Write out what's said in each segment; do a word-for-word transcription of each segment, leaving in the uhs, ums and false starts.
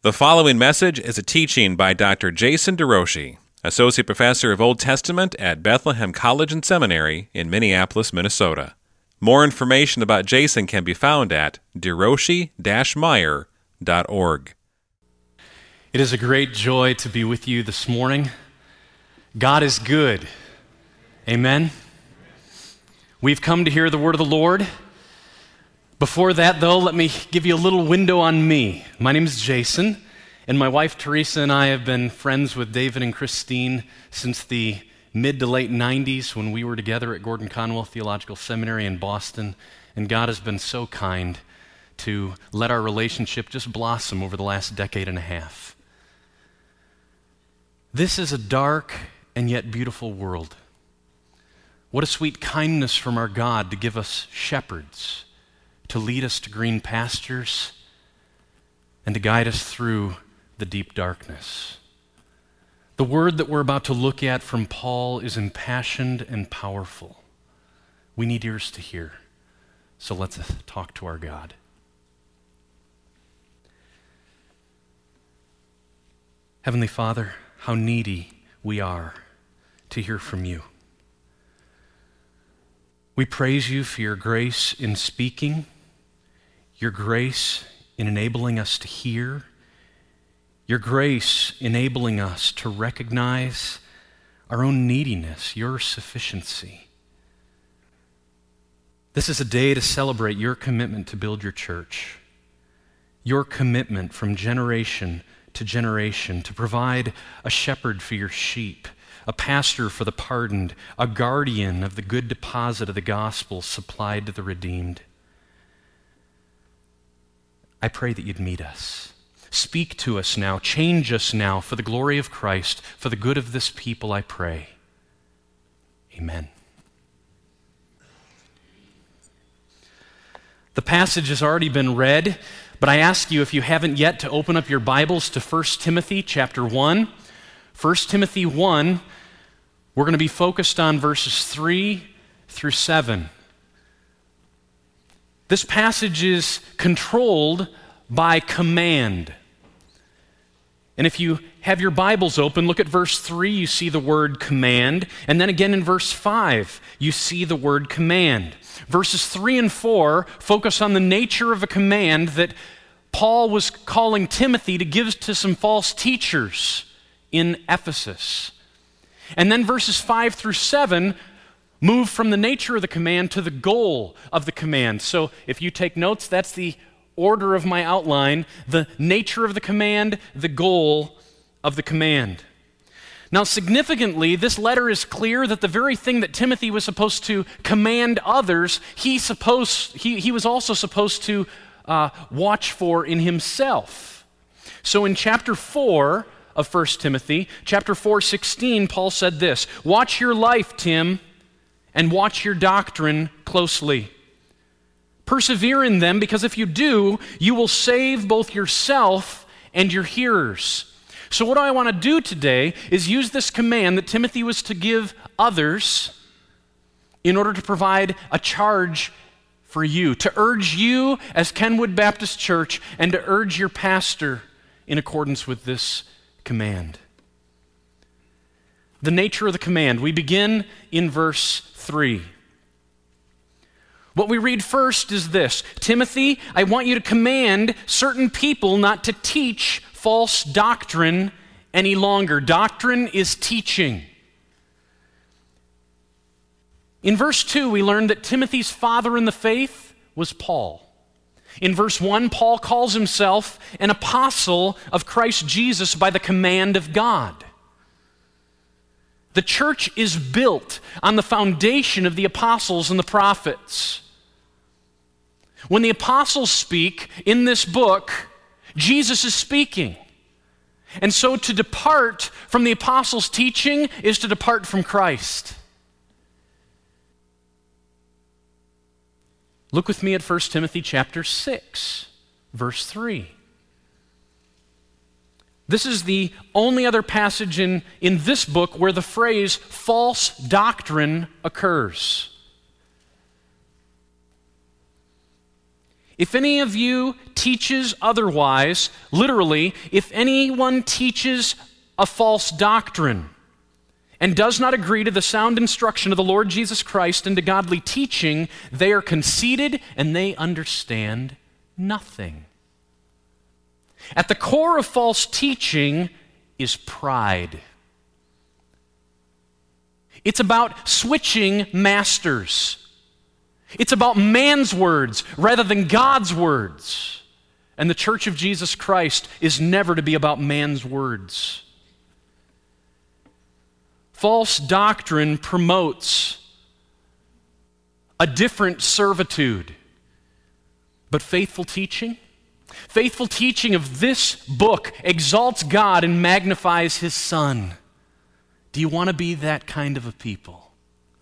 The following message is a teaching by Doctor Jason DeRouchie, Associate Professor of Old Testament at Bethlehem College and Seminary in Minneapolis, Minnesota. More information about Jason can be found at derouchie dash meyer dot org. It is a great joy to be with you this morning. God is good. Amen. We've come to hear the word of the Lord. Before that, though, let me give you a little window on me. My name is Jason, and my wife Teresa and I have been friends with David and Christine since the mid to late nineties when we were together at Gordon Conwell Theological Seminary in Boston, and God has been so kind to let our relationship just blossom over the last decade and a half. This is a dark and yet beautiful world. What a sweet kindness from our God to give us shepherds, to lead us to green pastures, and to guide us through the deep darkness. The word that we're about to look at from Paul is impassioned and powerful. We need ears to hear, so let's talk to our God. Heavenly Father, how needy we are to hear from you. We praise you for your grace in speaking, your grace in enabling us to hear, your grace enabling us to recognize our own neediness, your sufficiency. This is a day to celebrate your commitment to build your church, your commitment from generation to generation to provide a shepherd for your sheep, a pastor for the pardoned, a guardian of the good deposit of the gospel supplied to the redeemed. I pray that you'd meet us. Speak to us now. Change us now for the glory of Christ, for the good of this people, I pray. Amen. The passage has already been read, but I ask you, if you haven't yet, to open up your Bibles to First Timothy chapter one. First Timothy one, we're going to be focused on verses three through seven. This passage is controlled by command. And if you have your Bibles open, look at verse three, you see the word command. And then again in verse five, you see the word command. Verses three and four focus on the nature of a command that Paul was calling Timothy to give to some false teachers in Ephesus. And then verses five through seven move from the nature of the command to the goal of the command. So if you take notes, that's the order of my outline: the nature of the command, the goal of the command. Now, significantly, this letter is clear that the very thing that Timothy was supposed to command others, he supposed he, he was also supposed to uh, watch for in himself. So in chapter four of First Timothy, chapter four, sixteen, Paul said this: "Watch your life, Tim, and watch your doctrine closely. Persevere in them, because if you do, you will save both yourself and your hearers." So what I want to do today is use this command that Timothy was to give others in order to provide a charge for you, to urge you as Kenwood Baptist Church, and to urge your pastor in accordance with this command. The nature of the command. We begin in verse three. What we read first is this: "Timothy, I want you to command certain people not to teach false doctrine any longer." Doctrine is teaching. In verse two, we learned that Timothy's father in the faith was Paul. In verse one, Paul calls himself an apostle of Christ Jesus by the command of God. The church is built on the foundation of the apostles and the prophets. When the apostles speak in this book, Jesus is speaking. And so to depart from the apostles' teaching is to depart from Christ. Look with me at First Timothy chapter six, verse three. This is the only other passage in, in this book where the phrase false doctrine occurs. If any of you teaches otherwise, literally, if anyone teaches a false doctrine and does not agree to the sound instruction of the Lord Jesus Christ and to godly teaching, they are conceited and they understand nothing. At the core of false teaching is pride. It's about switching masters. It's about man's words rather than God's words. And the Church of Jesus Christ is never to be about man's words. False doctrine promotes a different servitude. But faithful teaching, faithful teaching of this book exalts God and magnifies His Son. Do you want to be that kind of a people?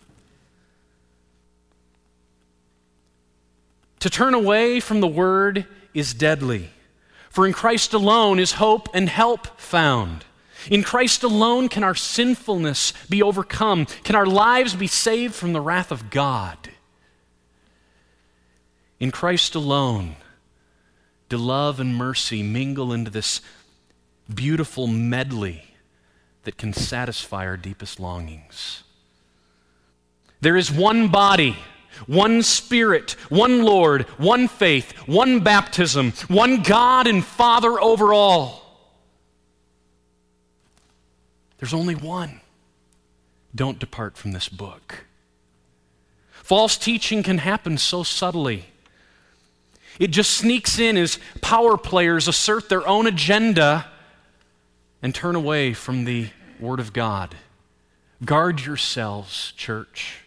To turn away from the Word is deadly, for in Christ alone is hope and help found. In Christ alone can our sinfulness be overcome, can our lives be saved from the wrath of God. In Christ alone do love and mercy mingle into this beautiful medley that can satisfy our deepest longings. There is one body, one Spirit, one Lord, one faith, one baptism, one God and Father over all. There's only one. Don't depart from this book. False teaching can happen so subtly. It just sneaks in as power players assert their own agenda and turn away from the Word of God. Guard yourselves, church.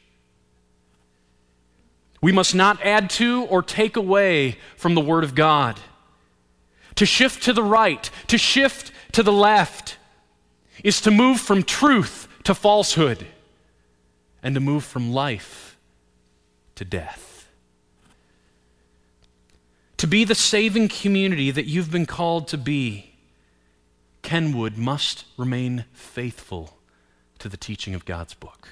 We must not add to or take away from the Word of God. To shift to the right, to shift to the left, is to move from truth to falsehood and to move from life to death. To be the saving community that you've been called to be, Kenwood must remain faithful to the teaching of God's book.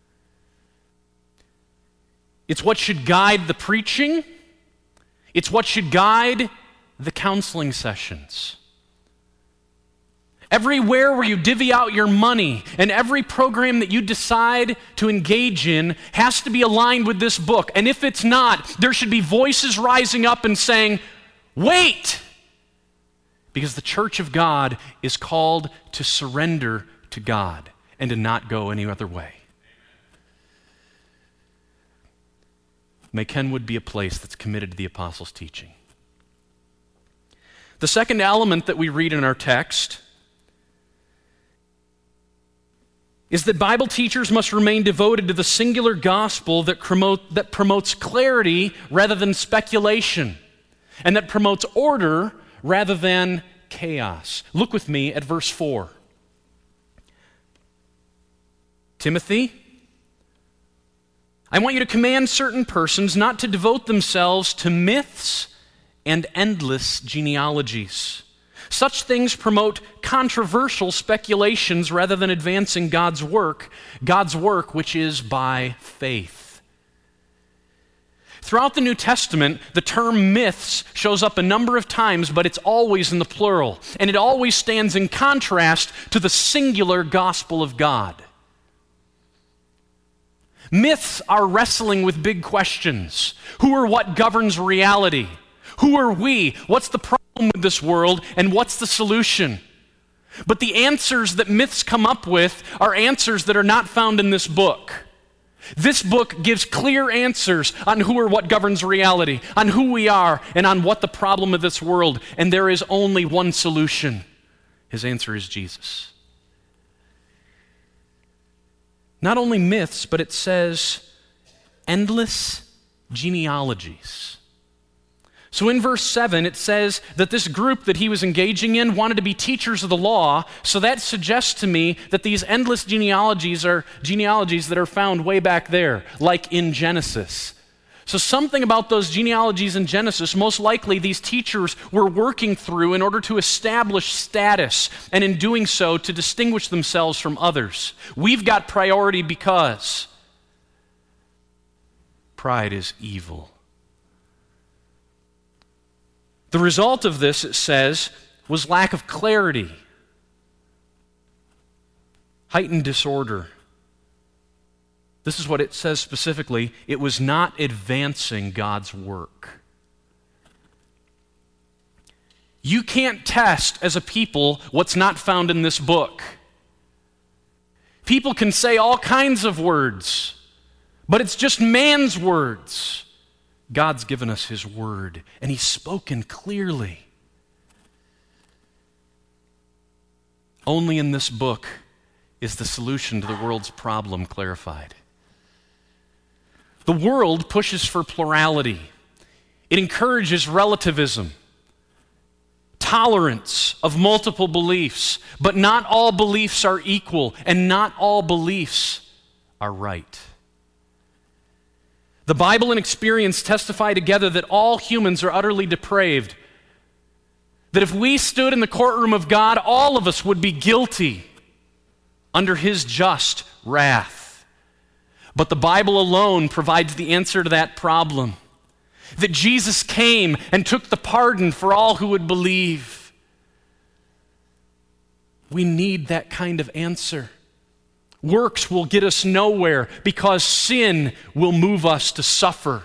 It's what should guide the preaching. It's what should guide the counseling sessions. Everywhere where you divvy out your money and every program that you decide to engage in has to be aligned with this book. And if it's not, there should be voices rising up and saying, wait! Because the church of God is called to surrender to God and to not go any other way. May Kenwood be a place that's committed to the apostles' teaching. The second element that we read in our text is that Bible teachers must remain devoted to the singular gospel that, promote, that promotes clarity rather than speculation, and that promotes order rather than chaos. Look with me at verse four. Timothy, I want you to command certain persons not to devote themselves to myths and endless genealogies. Such things promote controversial speculations rather than advancing God's work, God's work which is by faith. Throughout the New Testament, the term myths shows up a number of times, but it's always in the plural, and it always stands in contrast to the singular gospel of God. Myths are wrestling with big questions. Who or what governs reality? Who are we? What's the problem with this world, and what's the solution? But the answers that myths come up with are answers that are not found in this book. This book gives clear answers on who or what governs reality, on who we are, and on what the problem of this world, and there is only one solution. His answer is Jesus. Not only myths, but it says endless genealogies. So in verse seven, it says that this group that he was engaging in wanted to be teachers of the law, so that suggests to me that these endless genealogies are genealogies that are found way back there, like in Genesis. So something about those genealogies in Genesis, most likely these teachers were working through in order to establish status, and in doing so, to distinguish themselves from others. We've got priority because pride is evil. The result of this, it says, was lack of clarity, heightened disorder. This is what it says specifically. It was not advancing God's work. You can't test as a people what's not found in this book. People can say all kinds of words, but it's just man's words. God's given us his word, and he's spoken clearly. Only in this book is the solution to the world's problem clarified. The world pushes for plurality. It encourages relativism, tolerance of multiple beliefs, but not all beliefs are equal, and not all beliefs are right. The Bible and experience testify together that all humans are utterly depraved, that if we stood in the courtroom of God, all of us would be guilty under his just wrath. But the Bible alone provides the answer to that problem, that Jesus came and took the pardon for all who would believe. We need that kind of answer. Works will get us nowhere because sin will move us to suffer.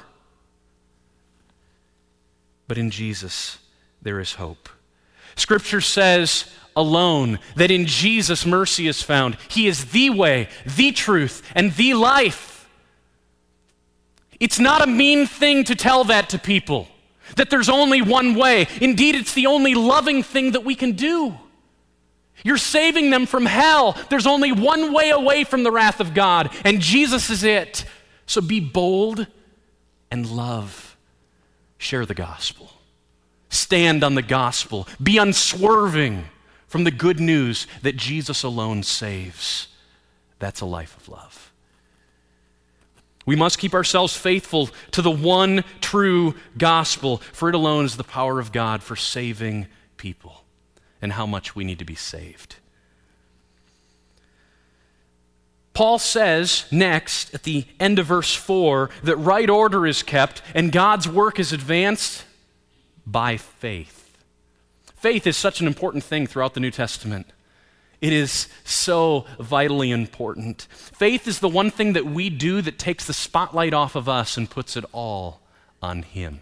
But in Jesus, there is hope. Scripture says alone that in Jesus mercy is found. He is the way, the truth, and the life. It's not a mean thing to tell that to people, that there's only one way. Indeed, it's the only loving thing that we can do. You're saving them from hell. There's only one way away from the wrath of God, and Jesus is it. So be bold and love. Share the gospel. Stand on the gospel. Be unswerving from the good news that Jesus alone saves. That's a life of love. We must keep ourselves faithful to the one true gospel, for it alone is the power of God for saving people. And how much we need to be saved. Paul says next at the end of verse four that right order is kept and God's work is advanced by faith. Faith is such an important thing throughout the New Testament. It is so vitally important. Faith is the one thing that we do that takes the spotlight off of us and puts it all on him.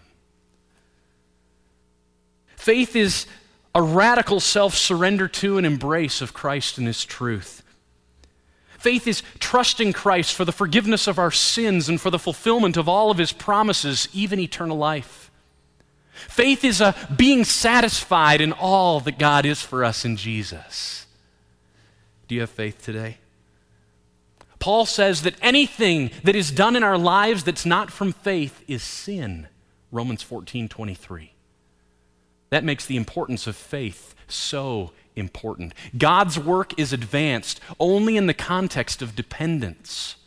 Faith is a radical self-surrender to and embrace of Christ and his truth. Faith is trusting Christ for the forgiveness of our sins and for the fulfillment of all of his promises, even eternal life. Faith is a being satisfied in all that God is for us in Jesus. Do you have faith today? Paul says that anything that is done in our lives that's not from faith is sin. Romans fourteen twenty-three. That makes the importance of faith so important. God's work is advanced only in the context of dependence.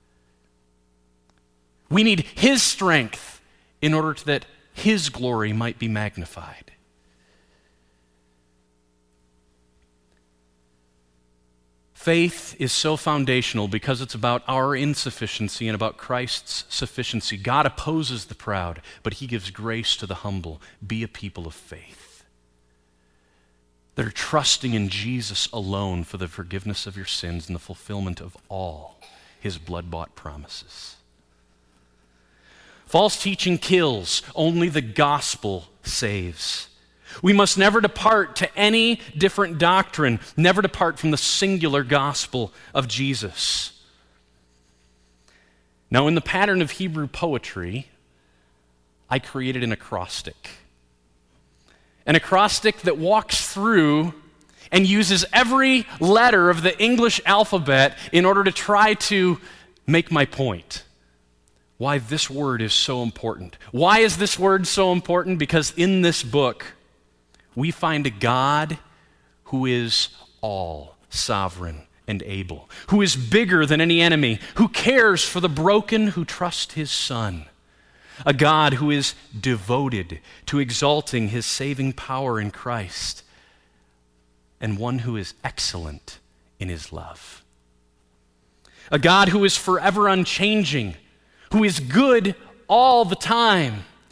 We need his strength in order to, that his glory might be magnified. Faith is so foundational because it's about our insufficiency and about Christ's sufficiency. God opposes the proud, but he gives grace to the humble. Be a people of faith that are trusting in Jesus alone for the forgiveness of your sins and the fulfillment of all his blood-bought promises. False teaching kills. Only the gospel saves. We must never depart to any different doctrine, never depart from the singular gospel of Jesus. Now, in the pattern of Hebrew poetry, I created an acrostic. An acrostic that walks through and uses every letter of the English alphabet in order to try to make my point. Why this word is so important. Why is this word so important? Because in this book, we find a God who is all sovereign and able, who is bigger than any enemy, who cares for the broken who trust his Son, a God who is devoted to exalting his saving power in Christ, and one who is excellent in his love. A God who is forever unchanging, who is good all the time.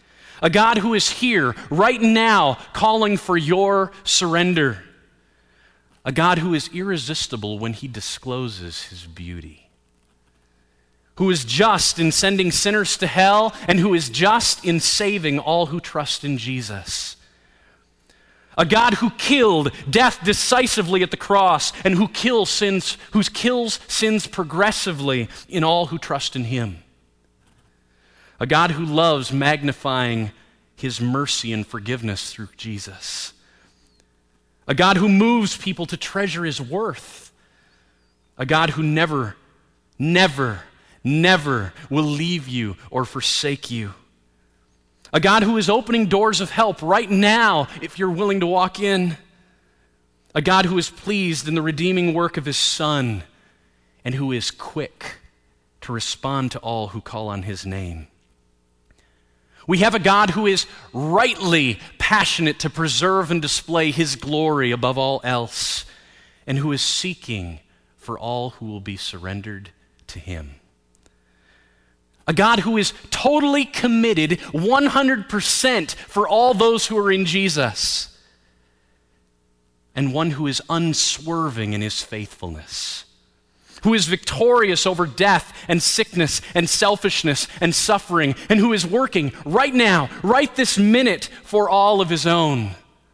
A God who is here right now calling for your surrender. A God who is irresistible when he discloses his beauty. Who is just in sending sinners to hell, and who is just in saving all who trust in Jesus. A God who killed death decisively at the cross, and who kills sins, who kills sins progressively in all who trust in him. A God who loves magnifying his mercy and forgiveness through Jesus. A God who moves people to treasure his worth. A God who never, never, never will leave you or forsake you. A God who is opening doors of help right now if you're willing to walk in. A God who is pleased in the redeeming work of his Son and who is quick to respond to all who call on his name. We have a God who is rightly passionate to preserve and display his glory above all else, and who is seeking for all who will be surrendered to him. A God who is totally committed one hundred percent for all those who are in Jesus, and one who is unswerving in his faithfulness. Who is victorious over death and sickness and selfishness and suffering, and who is working right now, right this minute, for all of his own.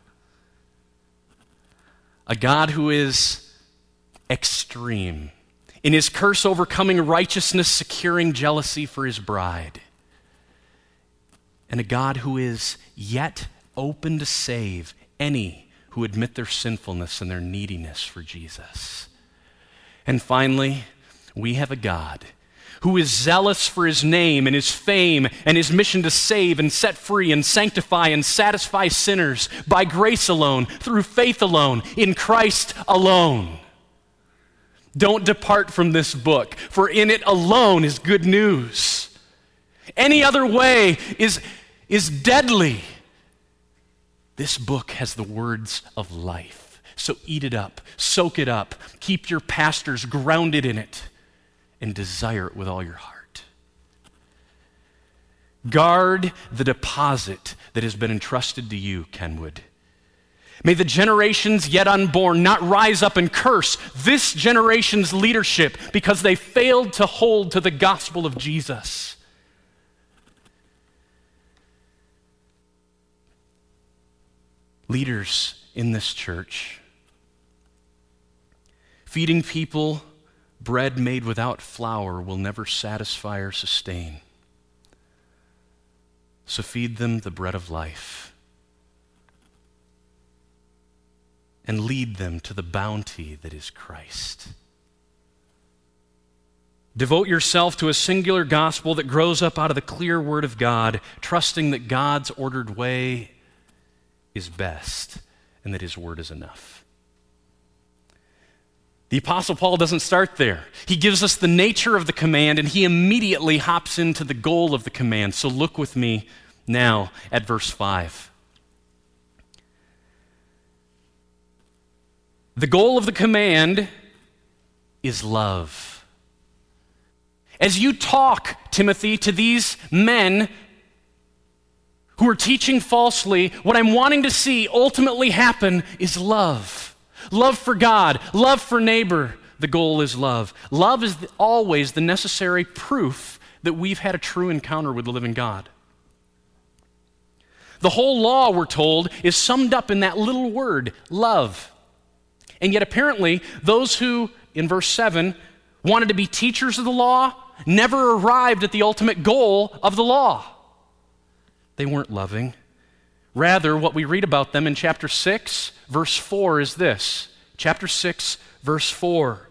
A God who is extreme in his curse overcoming righteousness, securing jealousy for his bride. And a God who is yet open to save any who admit their sinfulness and their neediness for Jesus. And finally, we have a God who is zealous for his name and his fame and his mission to save and set free and sanctify and satisfy sinners by grace alone, through faith alone, in Christ alone. Don't depart from this book, for in it alone is good news. Any other way is, is deadly. This book has the words of life. So eat it up, soak it up, keep your pastors grounded in it, and desire it with all your heart. Guard the deposit that has been entrusted to you, Kenwood. May the generations yet unborn not rise up and curse this generation's leadership because they failed to hold to the gospel of Jesus. Leaders in this church, feeding people bread made without flour will never satisfy or sustain. So feed them the bread of life and lead them to the bounty that is Christ. Devote yourself to a singular gospel that grows up out of the clear word of God, trusting that God's ordered way is best and that his word is enough. The Apostle Paul doesn't start there. He gives us the nature of the command, and he immediately hops into the goal of the command. So look with me now at verse five. The goal of the command is love. As you talk, Timothy, to these men who are teaching falsely, what I'm wanting to see ultimately happen is love. Love for God, love for neighbor. The goal is love. Love is always the necessary proof that we've had a true encounter with the living God. The whole law, we're told, is summed up in that little word, love. And yet apparently, those who, in verse seven, wanted to be teachers of the law never arrived at the ultimate goal of the law. They weren't loving. Rather, what we read about them in chapter six, verse four is this. Chapter six, verse four.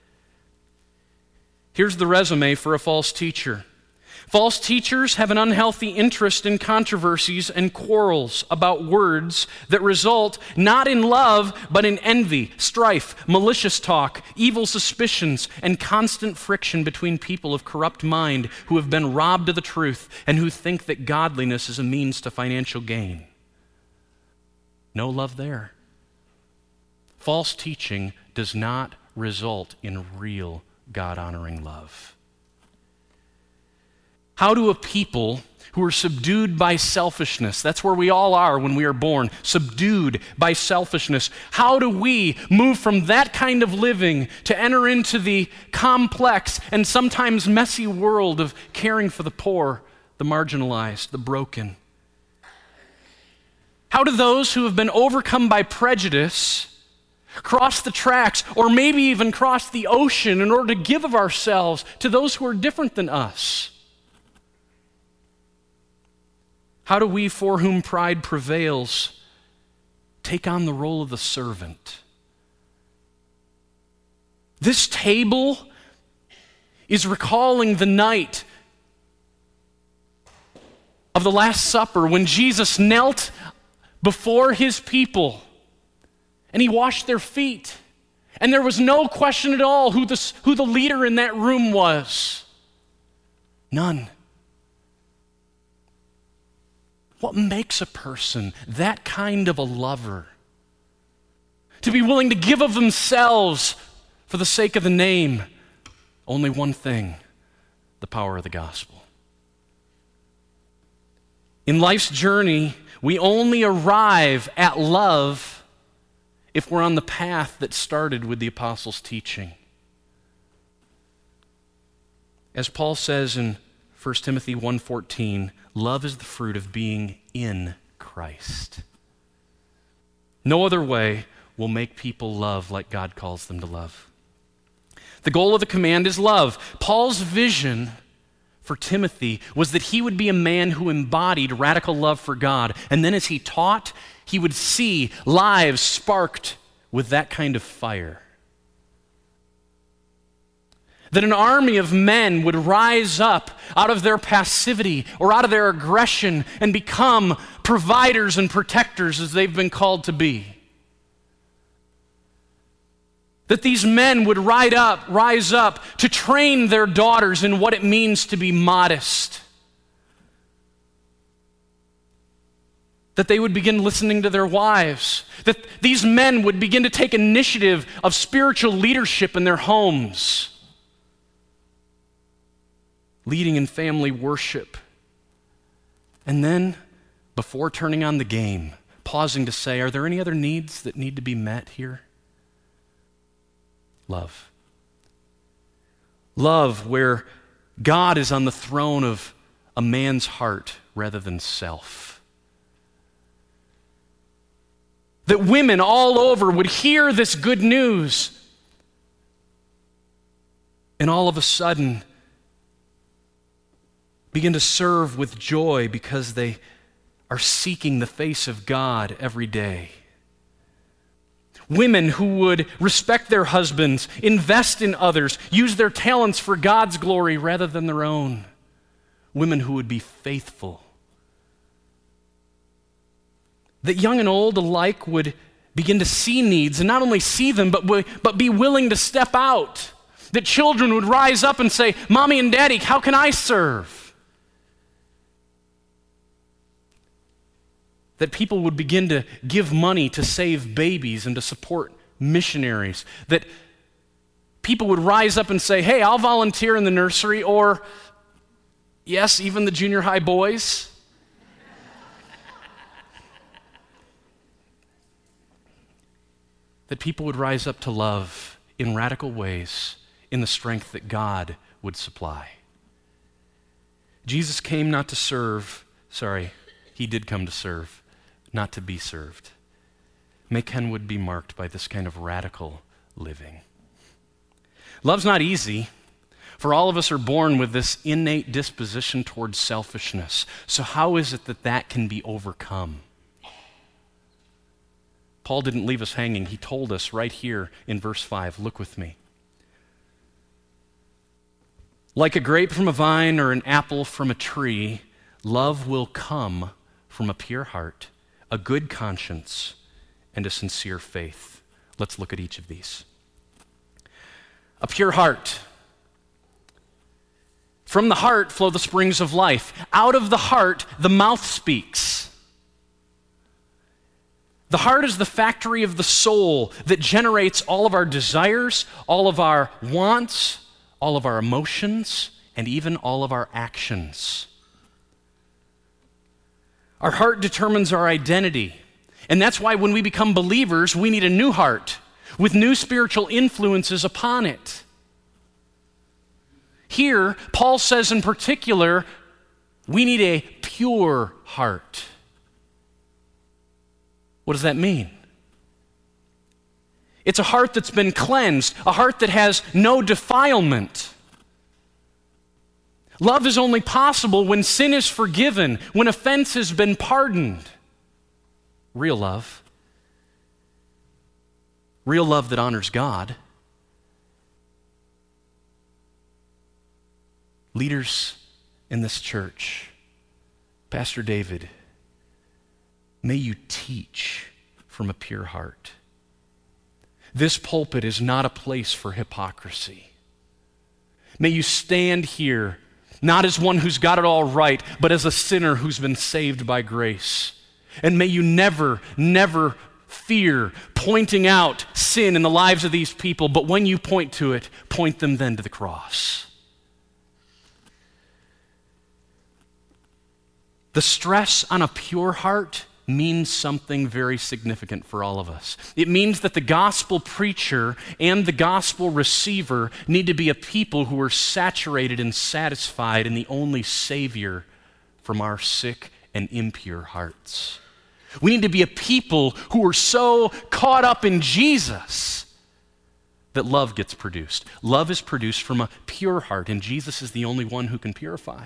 Here's the resume for a false teacher. False teachers have an unhealthy interest in controversies and quarrels about words that result not in love, but in envy, strife, malicious talk, evil suspicions, and constant friction between people of corrupt mind who have been robbed of the truth and who think that godliness is a means to financial gain. No love there. False teaching does not result in real God-honoring love. How do a people who are subdued by selfishness, that's where we all are when we are born, subdued by selfishness, how do we move from that kind of living to enter into the complex and sometimes messy world of caring for the poor, the marginalized, the broken? How do those who have been overcome by prejudice cross the tracks or maybe even cross the ocean in order to give of ourselves to those who are different than us? How do we, for whom pride prevails, take on the role of the servant? This table is recalling the night of the Last Supper when Jesus knelt before his people and he washed their feet. And there was no question at all who the, who the leader in that room was. None. What makes a person that kind of a lover? To be willing to give of themselves for the sake of the name? Only one thing: the power of the gospel. In life's journey, we only arrive at love if we're on the path that started with the apostles' teaching. As Paul says in First Timothy one fourteen, love is the fruit of being in Christ. No other way will make people love like God calls them to love. The goal of the command is love. Paul's vision for Timothy was that he would be a man who embodied radical love for God, and then as he taught, he would see lives sparked with that kind of fire. That an army of men would rise up out of their passivity or out of their aggression and become providers and protectors as they've been called to be. That these men would rise up, rise up to train their daughters in what it means to be modest. That they would begin listening to their wives. That these men would begin to take initiative of spiritual leadership in their homes. Leading in family worship. And then, before turning on the game, pausing to say, are there any other needs that need to be met here? Love. Love where God is on the throne of a man's heart rather than self. That women all over would hear this good news and all of a sudden begin to serve with joy because they are seeking the face of God every day. Women who would respect their husbands, invest in others, use their talents for God's glory rather than their own. Women who would be faithful. That young and old alike would begin to see needs, and not only see them, but, but be willing to step out. That children would rise up and say, Mommy and Daddy, how can I serve? That people would begin to give money to save babies and to support missionaries. That people would rise up and say, hey, I'll volunteer in the nursery, or yes, even the junior high boys. That people would rise up to love in radical ways in the strength that God would supply. Jesus came not to serve, sorry, he did come to serve, not to be served. May Kenwood be marked by this kind of radical living. Love's not easy, for all of us are born with this innate disposition towards selfishness. So how is it that that can be overcome? Paul didn't leave us hanging. He told us right here in verse five. Look with me. Like a grape from a vine or an apple from a tree, love will come from a pure heart, a good conscience, and a sincere faith. Let's look at each of these. A pure heart. From the heart flow the springs of life. Out of the heart, the mouth speaks. The heart is the factory of the soul that generates all of our desires, all of our wants, all of our emotions, and even all of our actions. Our heart determines our identity, and that's why when we become believers, we need a new heart with new spiritual influences upon it. Here, Paul says in particular, we need a pure heart. What does that mean? It's a heart that's been cleansed, a heart that has no defilement. Love is only possible when sin is forgiven, when offense has been pardoned. Real love. Real love that honors God. Leaders in this church, Pastor David, may you teach from a pure heart. This pulpit is not a place for hypocrisy. May you stand here not as one who's got it all right, but as a sinner who's been saved by grace. And may you never, never fear pointing out sin in the lives of these people, but when you point to it, point them then to the cross. The stress on a pure heart means something very significant for all of us. It means that the gospel preacher and the gospel receiver need to be a people who are saturated and satisfied in the only Savior from our sick and impure hearts. We need to be a people who are so caught up in Jesus that love gets produced. Love is produced from a pure heart, and Jesus is the only one who can purify.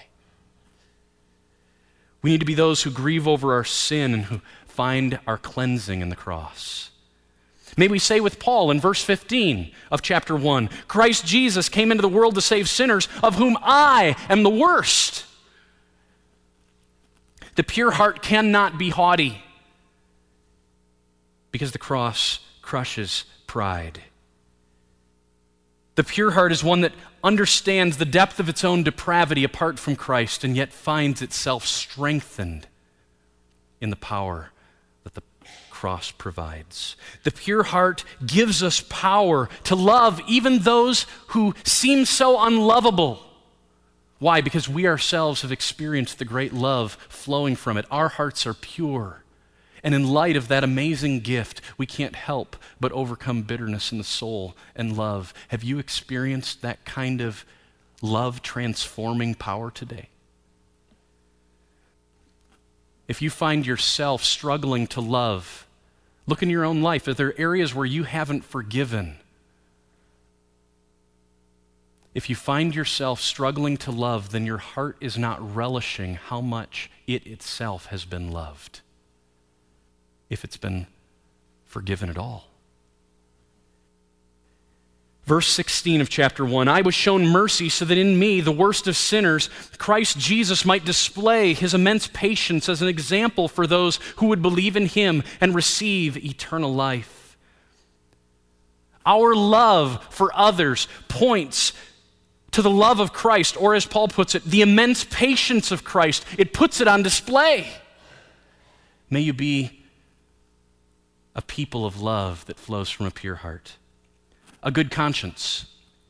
We need to be those who grieve over our sin and who find our cleansing in the cross. May we say with Paul in verse fifteen of chapter one, Christ Jesus came into the world to save sinners, of whom I am the worst. The pure heart cannot be haughty because the cross crushes pride. The pure heart is one that understands the depth of its own depravity apart from Christ and yet finds itself strengthened in the power that the cross provides. The pure heart gives us power to love even those who seem so unlovable. Why? Because we ourselves have experienced the great love flowing from it. Our hearts are pure. And in light of that amazing gift, we can't help but overcome bitterness in the soul and love. Have you experienced that kind of love transforming power today? If you find yourself struggling to love, look in your own life. Are there areas where you haven't forgiven? If you find yourself struggling to love, then your heart is not relishing how much it itself has been loved, if it's been forgiven at all. Verse sixteen of chapter one, I was shown mercy so that in me, the worst of sinners, Christ Jesus might display his immense patience as an example for those who would believe in him and receive eternal life. Our love for others points to the love of Christ, or as Paul puts it, the immense patience of Christ. It puts it on display. May you be a people of love that flows from a pure heart. A good conscience.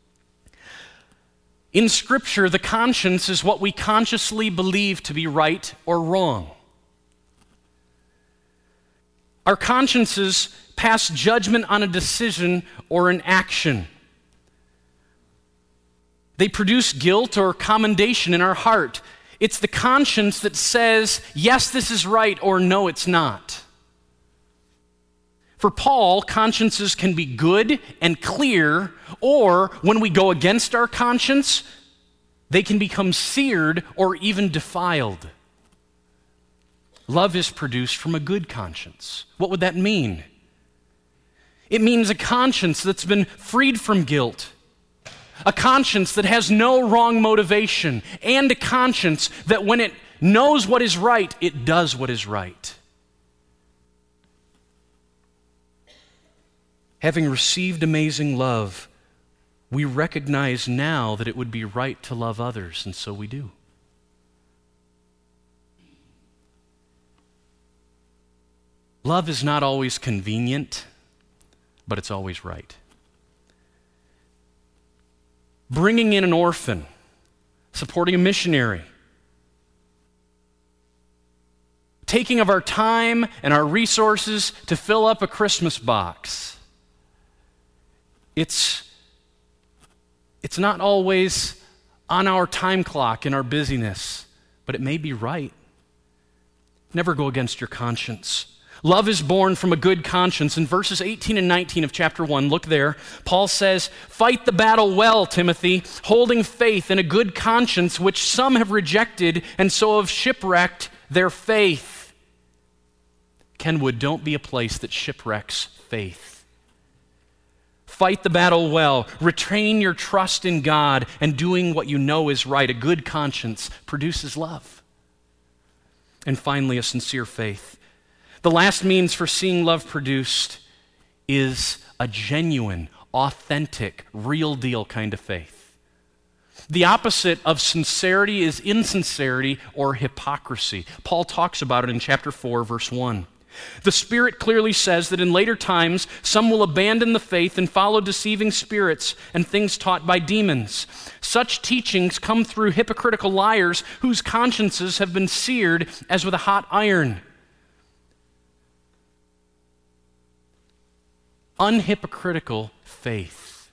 In Scripture, the conscience is what we consciously believe to be right or wrong. Our consciences pass judgment on a decision or an action. They produce guilt or commendation in our heart. It's the conscience that says, yes, this is right, or no, it's not. For Paul, consciences can be good and clear, or when we go against our conscience, they can become seared or even defiled. Love is produced from a good conscience. What would that mean? It means a conscience that's been freed from guilt, a conscience that has no wrong motivation, and a conscience that when it knows what is right, it does what is right. Having received amazing love, we recognize now that it would be right to love others, and so we do. Love is not always convenient, but it's always right. Bringing in an orphan so supporting a missionary, taking of our time and our resources to fill up a Christmas box. It's, it's not always on our time clock in our busyness, but it may be right. Never go against your conscience. Love is born from a good conscience. In verses eighteen and nineteen of chapter one, look there, Paul says, "Fight the battle well, Timothy, holding faith in a good conscience, which some have rejected and so have shipwrecked their faith." Kenwood, don't be a place that shipwrecks faith. Fight the battle well. Retain your trust in God and doing what you know is right. A good conscience produces love. And finally, a sincere faith. The last means for seeing love produced is a genuine, authentic, real deal kind of faith. The opposite of sincerity is insincerity or hypocrisy. Paul talks about it in chapter four, verse one. The Spirit clearly says that in later times, some will abandon the faith and follow deceiving spirits and things taught by demons. Such teachings come through hypocritical liars whose consciences have been seared as with a hot iron. Unhypocritical faith.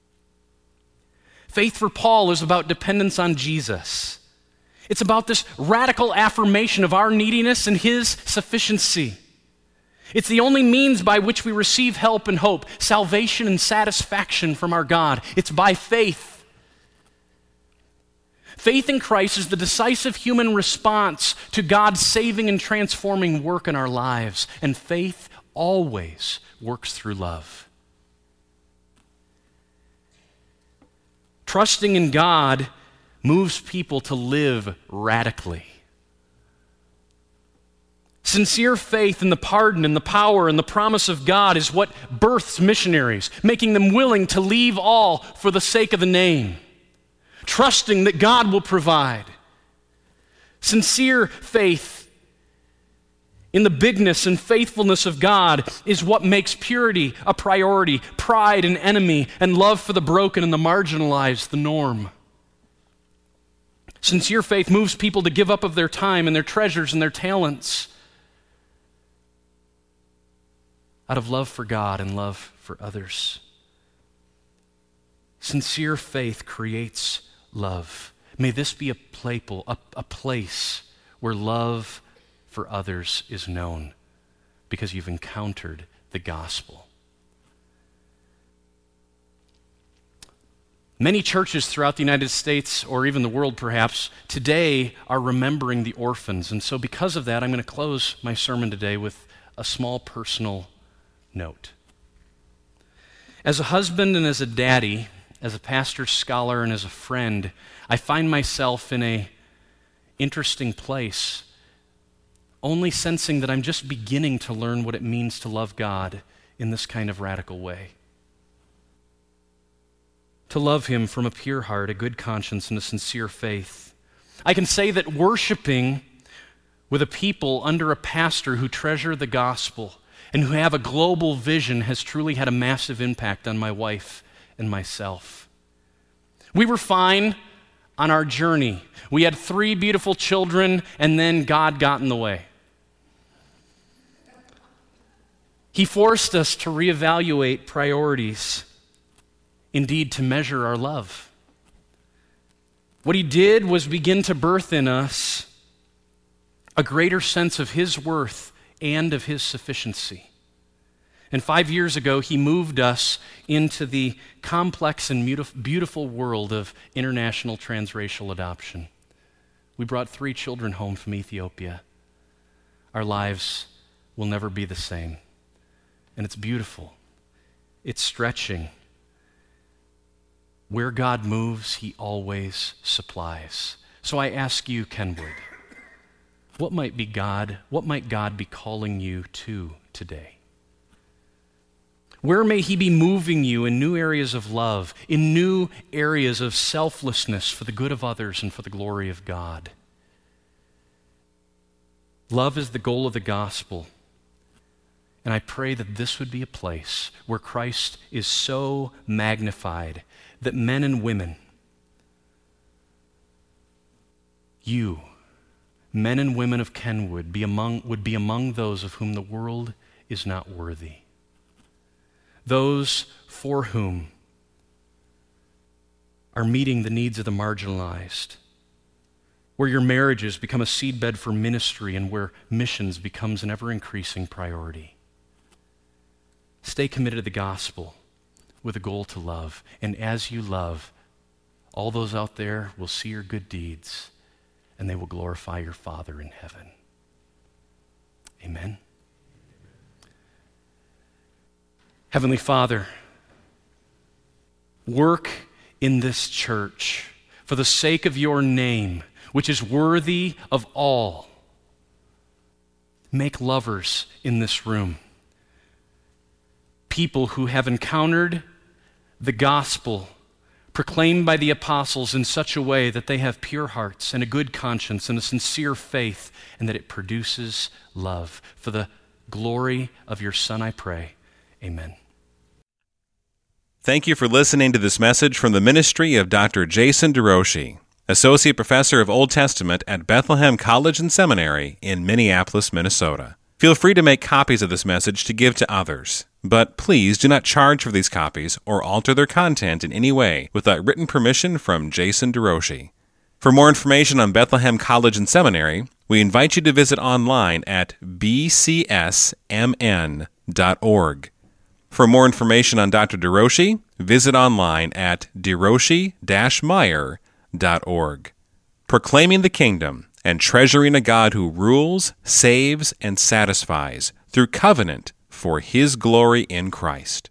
Faith for Paul is about dependence on Jesus. It's about this radical affirmation of our neediness and his sufficiency. It's the only means by which we receive help and hope, salvation and satisfaction from our God. It's by faith. Faith in Christ is the decisive human response to God's saving and transforming work in our lives. And faith always works through love. Trusting in God moves people to live radically. Sincere faith in the pardon and the power and the promise of God is what births missionaries, making them willing to leave all for the sake of the name, trusting that God will provide. Sincere faith in the bigness and faithfulness of God is what makes purity a priority, pride an enemy, and love for the broken and the marginalized the norm. Sincere faith moves people to give up of their time and their treasures and their talents out of love for God and love for others. Sincere faith creates love. May this be a, playful, a, a place where love for others is known because you've encountered the gospel. Many churches throughout the United States, or even the world perhaps, today are remembering the orphans. And so because of that, I'm going to close my sermon today with a small personal note. As a husband and as a daddy, as a pastor, scholar, and as a friend, I find myself in a interesting place, only sensing that I'm just beginning to learn what it means to love God in this kind of radical way. To love Him from a pure heart, a good conscience, and a sincere faith. I can say that worshiping with a people under a pastor who treasure the gospel and who have a global vision has truly had a massive impact on my wife and myself. We were fine on our journey. We had three beautiful children, and then God got in the way. He forced us to reevaluate priorities, indeed to measure our love. What He did was begin to birth in us a greater sense of His worth and of His sufficiency. And five years ago, He moved us into the complex and beautiful world of international transracial adoption. We brought three children home from Ethiopia. Our lives will never be the same. And it's beautiful. It's stretching. Where God moves, He always supplies. So I ask you, Kenwood, what might be God, what might God be calling you to today? Where may He be moving you in new areas of love, in new areas of selflessness for the good of others and for the glory of God? Love is the goal of the gospel. And I pray that this would be a place where Christ is so magnified that men and women you, men and women of Kenwood, be among, would be among those of whom the world is not worthy. Those for whom are meeting the needs of the marginalized, where your marriages become a seedbed for ministry and where missions becomes an ever-increasing priority. Stay committed to the gospel with a goal to love, and as you love, all those out there will see your good deeds and they will glorify your Father in heaven. Amen. Heavenly Father, work in this church for the sake of your name, which is worthy of all. Make lovers in this room, people who have encountered the gospel proclaimed by the apostles in such a way that they have pure hearts and a good conscience and a sincere faith, and that it produces love. For the glory of your Son, I pray. Amen. Thank you for listening to this message from the ministry of Doctor Jason DeRouchie, Associate Professor of Old Testament at Bethlehem College and Seminary in Minneapolis, Minnesota. Feel free to make copies of this message to give to others, but please do not charge for these copies or alter their content in any way without written permission from Jason DeRouchie. For more information on Bethlehem College and Seminary, we invite you to visit online at b c s m n dot org. For more information on Doctor DeRouchie, visit online at derouchie dash meyer dot org. Proclaiming the kingdom and treasuring a God who rules, saves, and satisfies through covenant for His glory in Christ.